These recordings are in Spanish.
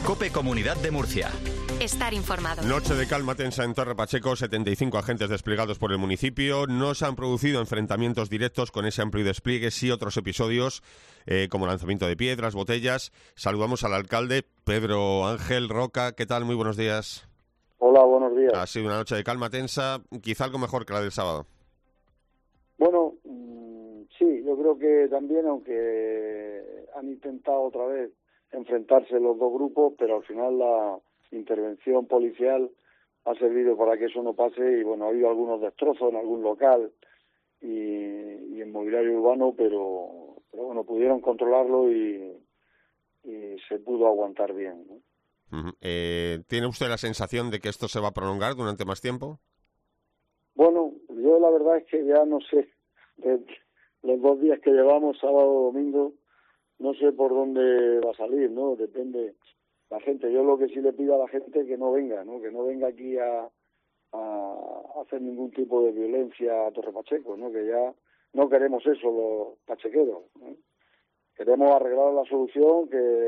COPE Comunidad de Murcia. Estar informado. Noche de calma tensa en Torre Pacheco, 75 agentes desplegados por el municipio. No se han producido enfrentamientos directos con ese amplio despliegue, sí otros episodios como lanzamiento de piedras, botellas. Saludamos al alcalde, Pedro Ángel Roca. ¿Qué tal? Muy buenos días. Hola, buenos días. Ha sido una noche de calma tensa, quizá algo mejor que la del sábado. Bueno, sí, yo creo que también, aunque han intentado otra vez enfrentarse los dos grupos, pero al final la intervención policial ha servido para que eso no pase y bueno, ha habido algunos destrozos en algún local y en mobiliario urbano, pero bueno, pudieron controlarlo y se pudo aguantar bien, ¿no? ¿Tiene usted la sensación de que esto se va a prolongar durante más tiempo? Bueno, yo la verdad es que ya no sé, de los 2 días que llevamos, sábado o domingo, no sé por dónde va a salir, ¿no? Depende la gente. Yo lo que sí le pido a la gente es que no venga, ¿no? Que no venga aquí a hacer ningún tipo de violencia a Torre Pacheco, ¿no? Que ya no queremos eso los pachequeros, ¿no? Queremos arreglar la solución, que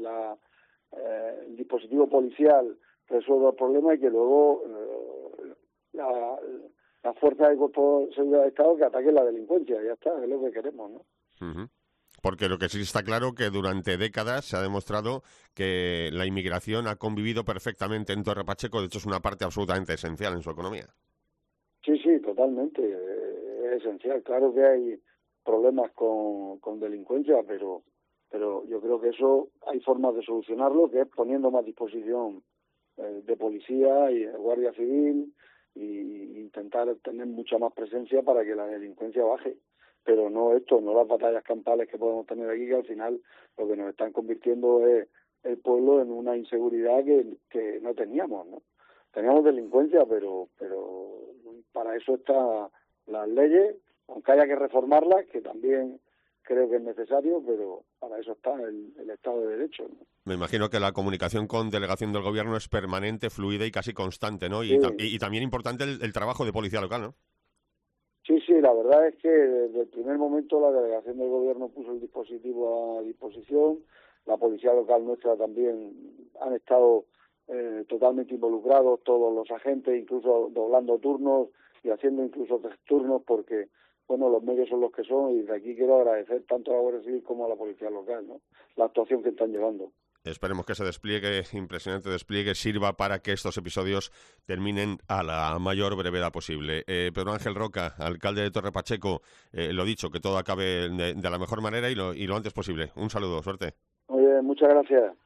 el dispositivo policial resuelva el problema y que luego la fuerza del Cuerpo de Seguridad del Estado que ataque la delincuencia. Ya está, es lo que queremos, ¿no? Uh-huh. Porque lo que sí está claro que durante décadas se ha demostrado que la inmigración ha convivido perfectamente en Torre Pacheco. De hecho, es una parte absolutamente esencial en su economía. Sí, totalmente. Es esencial. Claro que hay problemas con delincuencia, pero yo creo que eso hay formas de solucionarlo, que es poniendo más disposición de policía y guardia civil y intentar tener mucha más presencia para que la delincuencia baje. Pero no las batallas campales que podemos tener aquí, que al final lo que nos están convirtiendo es el pueblo en una inseguridad que no teníamos, ¿no? Teníamos delincuencia, pero para eso están las leyes, aunque haya que reformarlas, que también creo que es necesario, pero para eso está el Estado de Derecho, ¿no? Me imagino que la comunicación con delegación del gobierno es permanente, fluida y casi constante, ¿no? Sí. Y también importante el trabajo de policía local, ¿no? Sí, la verdad es que desde el primer momento la delegación del gobierno puso el dispositivo a disposición, la policía local nuestra también han estado totalmente involucrados, todos los agentes, incluso doblando turnos y haciendo incluso 3 turnos, porque bueno, los medios son los que son y de aquí quiero agradecer tanto a la Guardia Civil como a la policía local, ¿no? La actuación que están llevando. Esperemos que ese despliegue, impresionante despliegue, sirva para que estos episodios terminen a la mayor brevedad posible. Pedro Ángel Roca, alcalde de Torre Pacheco, lo dicho, que todo acabe de la mejor manera y lo antes posible. Un saludo, suerte. Oye, muchas gracias.